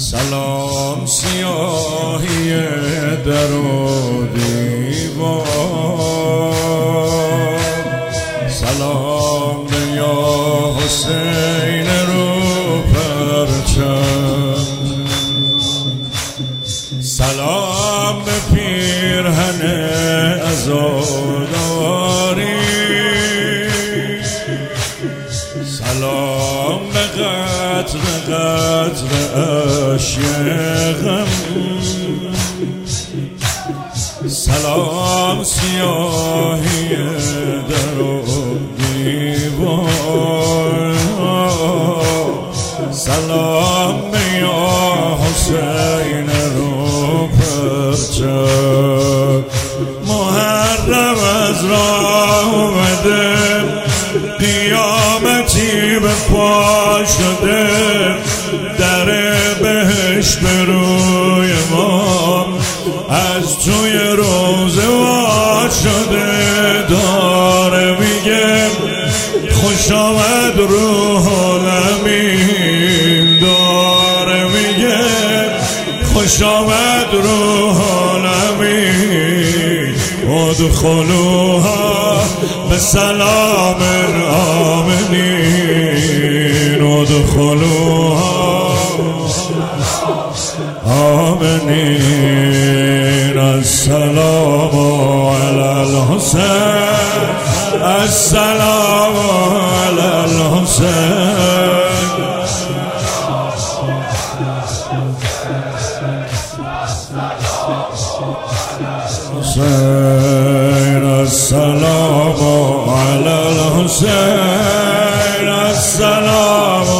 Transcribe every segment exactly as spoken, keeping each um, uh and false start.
سلام سیاهی در و دیوار، سلام به یا حسین رو پرچم، سلام به پیرهن عزاداری، سلام به قطر قطر عاشقم، سلام سیاهی در و دیوار، سلام به یا حسین رو پرچم. محرم از راه اومده، قیامتی به پا شده، در بهشت به روی ما از توی روزه وا شده، داره میگه خوش آمد روح الامین، داره میگه خوش آمد روح الامین، ادخلوها به سلام آمنین، ادخلوها آمنین. السلام علی الحسین، السلام علی الحسین، حسین السلام علی الحسین، السلام.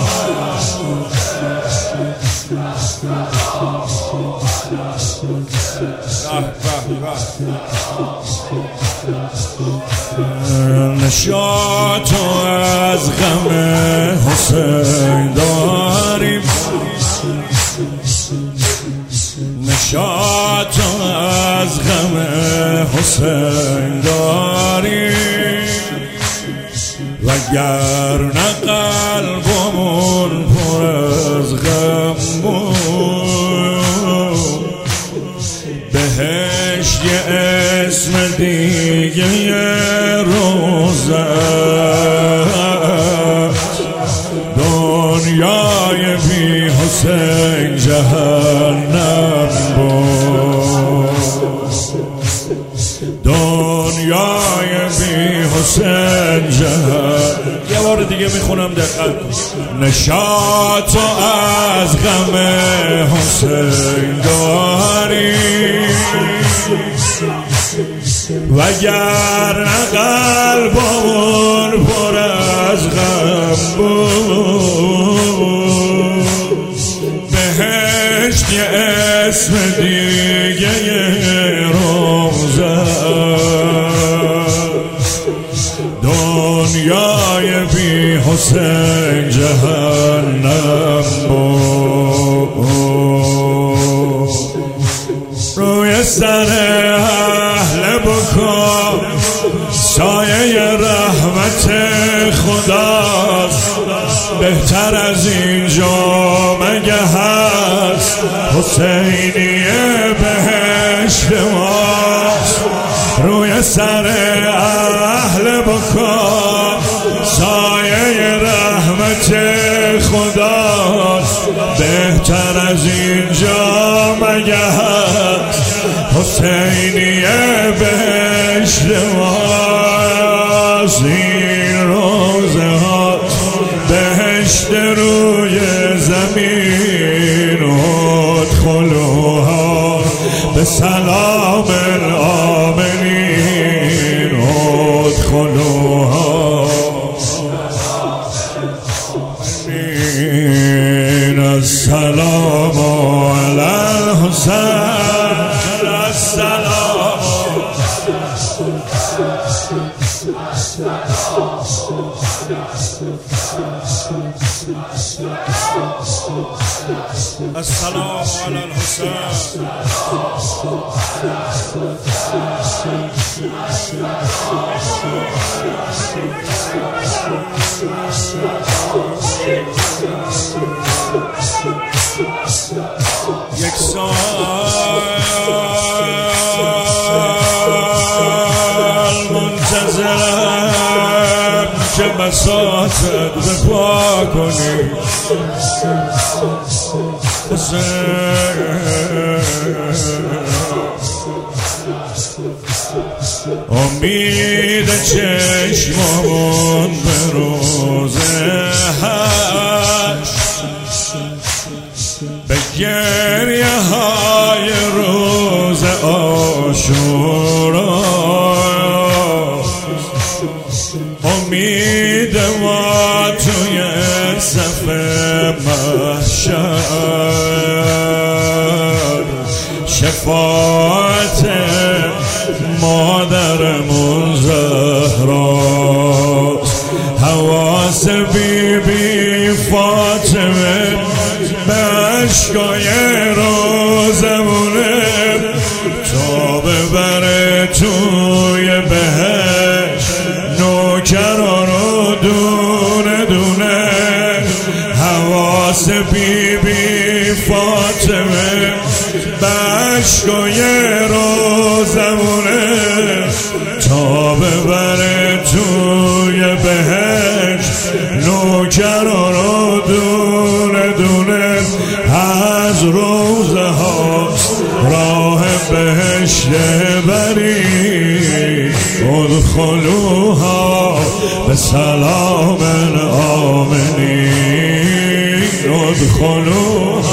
نشاط از غم حسین داریم، نشاط از غم حسین داریم، وگرنه قلبمون پر از غم بود، بهشت یه اسم دیگه یه روزه، دنیای بی حسین جهنم بود، دنیای بی حسین جهنم. یه بار دیگه میخونم دقت. نشاط از غم حسین داریم، وگرنه قلبمون پر از غم بود، بهشت یه اسم دیگه یه روزه، دنیای بی حسین جهنم بود. روی سر اهل بکا سایه رحمت خداست، بهتر از اینجا مگه هست، حسینی بهشت ماست. روی سر اهل بکا سایه رحمت خداست، بهتر از اینجا مگه هست، حسینی بهشت ماست. این روزه ها بهشت روی زمین، ادخلوها به سلام آمنین، ادخلوها آمنین. السلام علی الحسین، السلام. السلام علی الحسین. بساطت بپا کنی امید چشممون به روز حشر به گریه های روز عاشورا امید ما توی صف محشر شفاعت مادرمون زهراست حواس بی بی فاطمه به عشقای روزمونه تا ببره توی بهشت نوکران رو دونه دونه حواس بی بی فاطمه به عشقای روزمونه تا ببره توی بهشت نوکران رو دونه دونه از روزه هاست راه بهشت بری ادخلوها به سلام آمنین ادخلوها